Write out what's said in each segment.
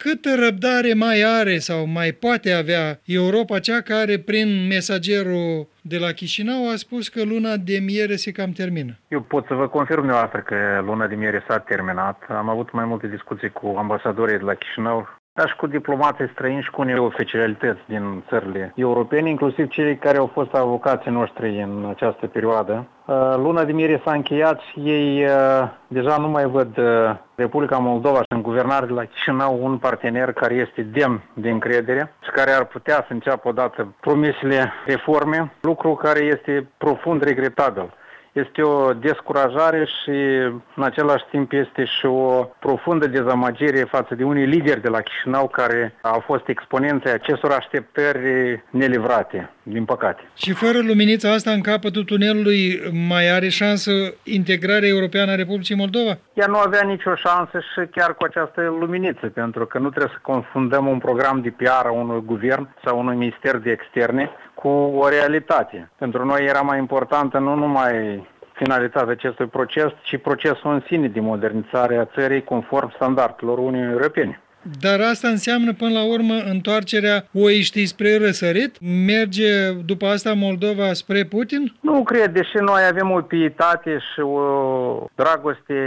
câtă răbdare mai are sau mai poate avea Europa, cea care prin mesagerul de la Chișinău a spus că luna de miere se cam termină? Eu pot să vă confirm dumneavoastră că luna de miere s-a terminat. Am avut mai multe discuții cu ambasadorii de la Chișinău, dar și cu diplomații străini și cu unele oficialități din țările europene, inclusiv cei care au fost avocații noștri în această perioadă. Luna de miere s-a încheiat și ei deja nu mai văd Republica Moldova și în guvernare de la Chișinău un partener care este demn de încredere și care ar putea să înceapă odată promisiile reforme, lucru care este profund regretabil. Este o descurajare și în același timp este și o profundă dezamăgire față de unii lideri de la Chișinău care au fost exponenții acestor așteptări nelivrate, din păcate. Și fără luminița asta în capătul tunelului mai are șansă integrarea europeană a Republicii Moldova? Ea nu avea nicio șansă și chiar cu această luminiță, pentru că nu trebuie să confundăm un program de PR a unui guvern sau unui minister de externe cu o realitate. Pentru noi era mai importantă nu numai finalitatea acestui proces, ci procesul în sine de modernizare a țării conform standardelor Uniunii Europene. Dar asta înseamnă până la urmă întoarcerea oiștii spre răsărit? Merge după asta Moldova spre Putin? Nu cred, deși noi avem o pietate și o dragoste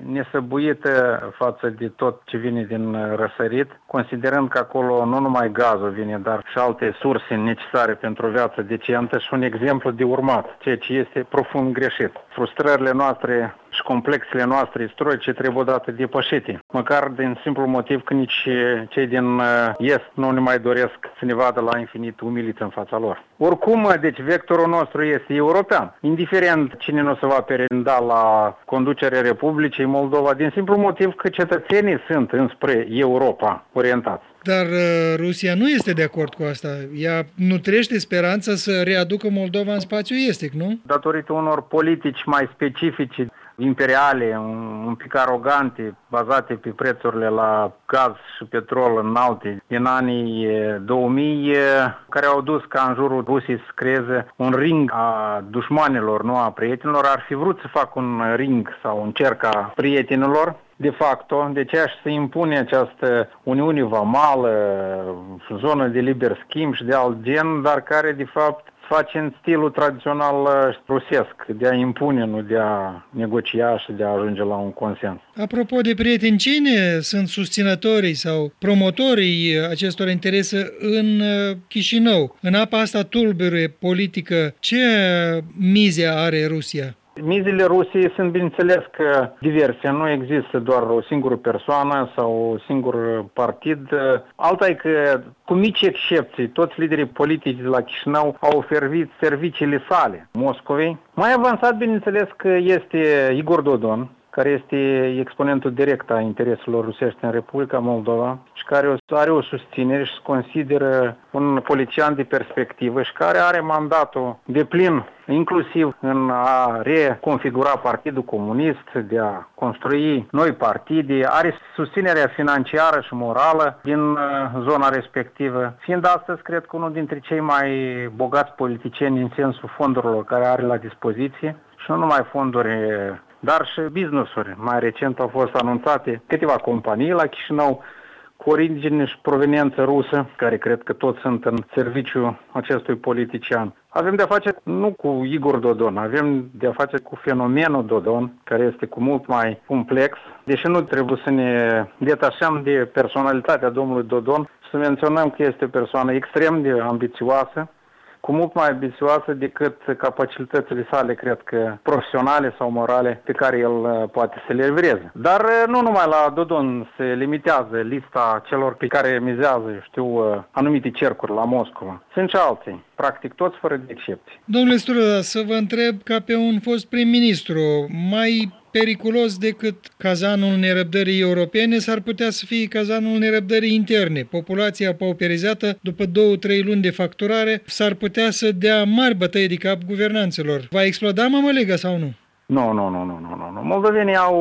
nesăbuită față de tot ce vine din răsărit, considerând că acolo nu numai gazul vine, dar și alte surse necesare pentru o viață decentă și un exemplu de urmat, ceea ce este profund greșit. Frustrările noastre și complexele noastre istorice trebuie odată depășite, măcar din simplu motiv că nici cei din Est nu ne mai doresc să ne vadă la infinit umiliți în fața lor. Oricum, deci vectorul nostru este european, indiferent cine nu se va perenda la conducerea Republicii Moldova, din simplu motiv că cetățenii sunt înspre Europa orientați. Dar Rusia nu este de acord cu asta. Ea nutrește speranța să readucă Moldova în spațiul estic, nu? Datorită unor politici mai specifice, imperiale, un pic arogante, bazate pe prețurile la gaz și petrol înalte din anii 2000, care au dus ca în jurul Rusiei să creeze un ring a dușmanilor, nu a prietenilor. Ar fi vrut să facă un ring sau un cerc a prietenilor, de facto, de ce se impune această Uniune Vamală, zonă de liber schimb și de alt gen, dar care de fapt face în stilul tradițional rusesc, de a impune, nu de a negocia și de a ajunge la un consens. Apropo de prieteni, cine sunt susținătorii sau promotorii acestor interese în Chișinău? În apa asta tulbure politică, ce mize are Rusia? Mizele Rusiei sunt, bineînțeles, că diverse. Nu există doar o singură persoană sau un singur partid. Alta e că, cu mici excepții, toți liderii politici de la Chișinău au oferit serviciile sale Moscovei. Mai avansat, bineînțeles, că este Igor Dodon, care este exponentul direct a intereselor rusești în Republica Moldova și care are o susținere și se consideră un politician de perspectivă și care are mandatul deplin, inclusiv în a reconfigura Partidul Comunist, de a construi noi partide, are susținerea financiară și morală din zona respectivă, fiind astăzi, cred că, unul dintre cei mai bogați politicieni în sensul fondurilor care are la dispoziție și nu numai fonduri, dar și business-uri. Mai recent au fost anunțate câteva companii la Chișinău cu origine și proveniență rusă, care cred că toți sunt în serviciu acestui politician. Avem de-a face nu cu Igor Dodon, avem de-a face cu fenomenul Dodon, care este cu mult mai complex, deși nu trebuie să ne detașăm de personalitatea domnului Dodon, să menționăm că este o persoană extrem de ambițioasă, cu mult mai ambițioasă decât capacitățile sale, cred că, profesionale sau morale, pe care el poate să le livreze. Dar nu numai la Dodon se limitează lista celor pe care mizează, anumite cercuri la Moscova. Sunt și alții, practic toți fără de excepție. Domnule Stură, să vă întreb ca pe un fost prim-ministru, mai periculos decât cazanul nerăbdării europene s-ar putea să fie cazanul nerăbdării interne. Populația pauperizată, după 2-3 luni de facturare, s-ar putea să dea mari bătăi de cap guvernanților. Va exploda Mămăligă sau nu? Nu. Moldovenii au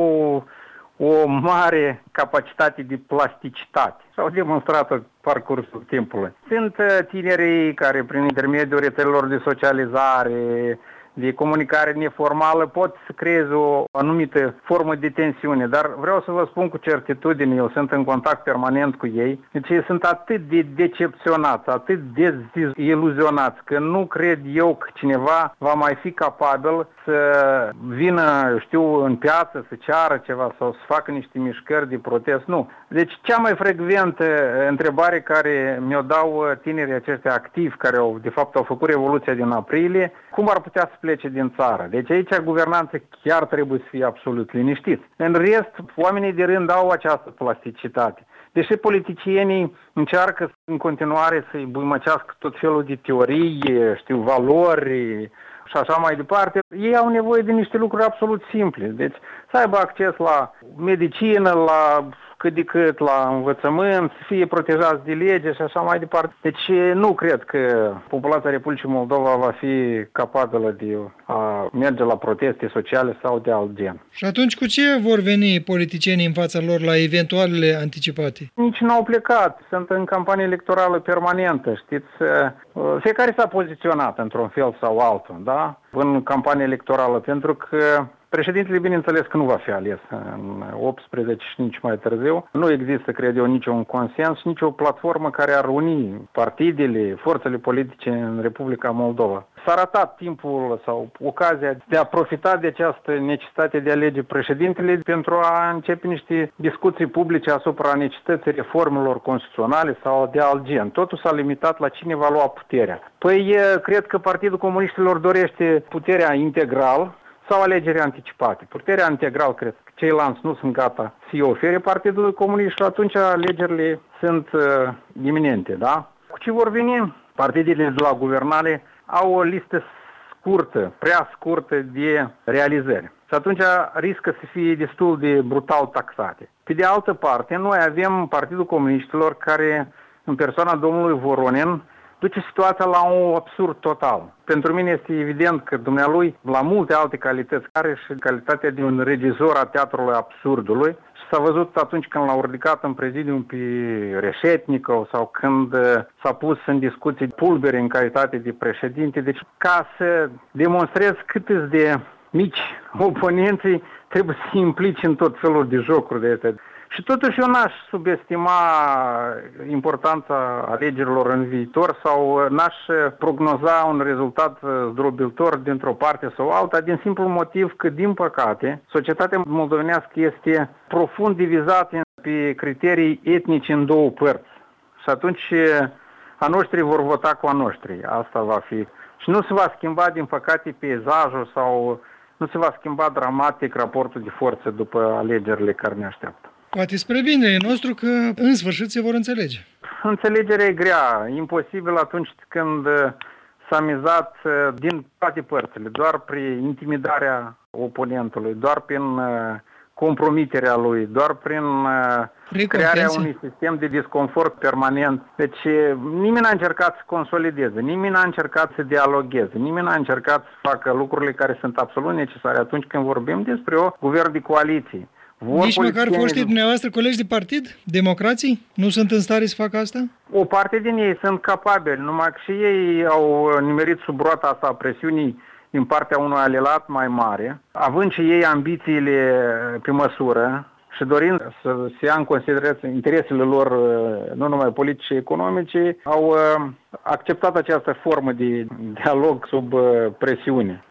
o mare capacitate de plasticitate. S-au demonstrat pe parcursul timpului. Sunt tinerii care, prin intermediul rețelelor de socializare, de comunicare neformală pot să creeze o anumită formă de tensiune, dar vreau să vă spun cu certitudine, eu sunt în contact permanent cu ei, deci ei sunt atât de decepționați, atât de iluzionați, că nu cred eu că cineva va mai fi capabil să vină, în piață, să ceară ceva sau să facă niște mișcări de protest, nu. Deci cea mai frecventă întrebare care mi-o dau tinerii aceștia activi, care de fapt au făcut revoluția din aprilie, cum ar putea să plece din țară? Deci aici guvernanța chiar trebuie să fie absolut liniștiți. În rest, oamenii de rând au această plasticitate. Deși politicienii încearcă în continuare să-i buimăcească tot felul de teorii, valori și așa mai departe, ei au nevoie de niște lucruri absolut simple. Deci să aibă acces la medicină, la cât de cât la învățământ, să fie protejați de lege și așa mai departe. Deci nu cred că populația Republicii Moldova va fi capabilă de a merge la proteste sociale sau de alt gen. Și atunci cu ce vor veni politicienii în fața lor la eventualele anticipate? Nici n-au plecat. Sunt în campanie electorală permanentă, știți? Fiecare s-a poziționat într-un fel sau altul, da? În campanie electorală, pentru că președintele, bineînțeles că nu va fi ales în 18 și nici mai târziu. Nu există, cred eu, niciun consens, nici o platformă care ar uni partidele, forțele politice în Republica Moldova. S-a ratat timpul sau ocazia de a profita de această necesitate de a alege președintele pentru a începe niște discuții publice asupra necesității reformelor constituționale sau de alt gen. Totul s-a limitat la cine va lua puterea. Păi, cred că Partidul Comuniștilor dorește puterea integral sau alegeri anticipate. Puterea integral, cred că ceilalți nu sunt gata să-i ofere Partidului Comunist și atunci alegerile sunt iminente, da? Cu ce vor veni? Partidele de la guvernare au o listă scurtă, prea scurtă de realizări. Și atunci riscă să fie destul de brutal taxate. Pe de altă parte, noi avem Partidul Comuniștilor care, în persoana domnului Voronin, duce situația la un absurd total. Pentru mine este evident că dumnealui, la multe alte calități, are și calitatea de un regizor a teatrului absurdului și s-a văzut atunci când l-au ridicat în prezidium pe Reșetnikov sau când s-a pus în discuții Pulberi în calitate de președinte. Deci, ca să demonstrez cât de mici oponenții, trebuie să se implici în tot felul de jocuri de astea. Și totuși eu n-aș subestima importanța alegerilor în viitor sau n-aș prognoza un rezultat zdrobitor dintr-o parte sau alta, din simplul motiv că, din păcate, societatea moldovenească este profund divizată pe criterii etnice în două părți. Și atunci a noștri vor vota cu a noștri. Asta va fi. Și nu se va schimba, din păcate, peisajul sau nu se va schimba dramatic raportul de forțe după alegerile care ne așteaptă. Poate spre binele nostru că în sfârșit se vor înțelege. Înțelegerea e grea, imposibil atunci când s-a mizat din toate părțile, doar prin intimidarea oponentului, doar prin compromiterea lui, doar prin crearea unui sistem de disconfort permanent. Deci nimeni n-a încercat să consolideze, nimeni n-a încercat să dialogueze, nimeni n-a încercat să facă lucrurile care sunt absolut necesare atunci când vorbim despre o guvern de coaliție. Nici măcar foștii dumneavoastră colegi de partid, democrații, nu sunt în stare să facă asta? O parte din ei sunt capabili, numai că și ei au nimerit sub roata asta a presiunii din partea unui alelat mai mare, având și ei ambițiile pe măsură și dorind să se ia în considerare interesele lor, nu numai politice și economice, au acceptat această formă de dialog sub presiune.